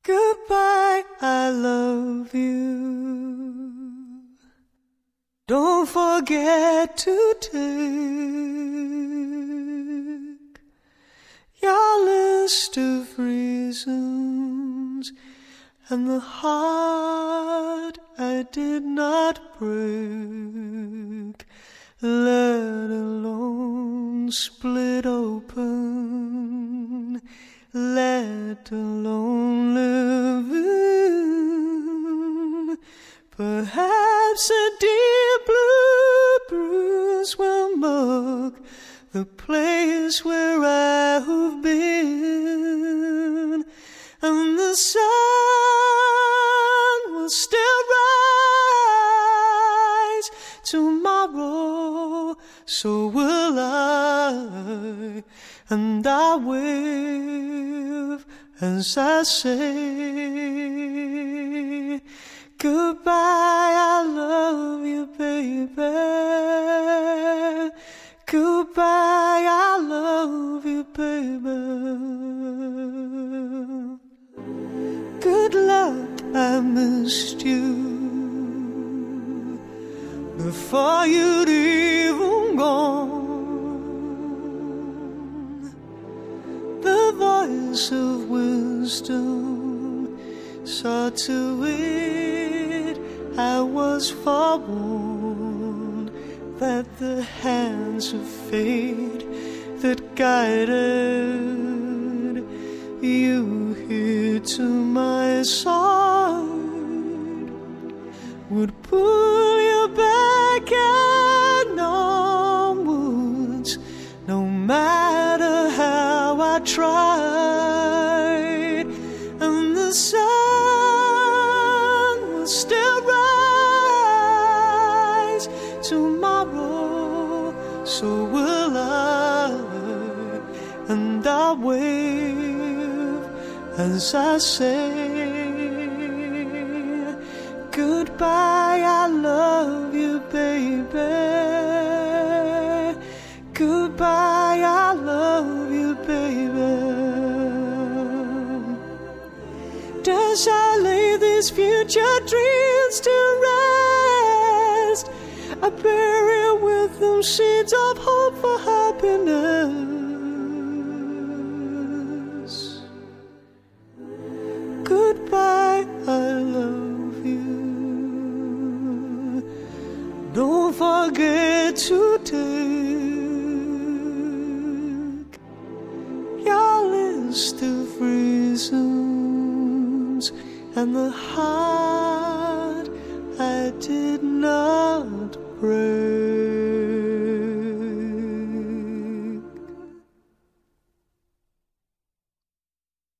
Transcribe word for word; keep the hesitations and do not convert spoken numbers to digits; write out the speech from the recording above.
Goodbye, I love you. Don't forget to take your list of reasons and the heart I did not break, let alone split open, let alone live in. Perhaps a deep blue bruise will mark the place where I have been, and the sun will still rise tomorrow, so will I, and I wave as I say goodbye, I love you, baby. Goodbye, I love you, baby. Good luck, I missed you before you'd even gone. The voice of wisdom saw to it I was forewarned that the hands of fate that guided you here to my side would pull you back and onwards, no matter how I tried, and the sun will still rise tomorrow, so will I, and I wave as I say goodbye, I love you, baby. Goodbye, I love you, baby. As I lay these future dreams to rest, I bury with them seeds of hope for happiness. Goodbye, I love you. Don't forget to take your list of reasons and the heart I did not break.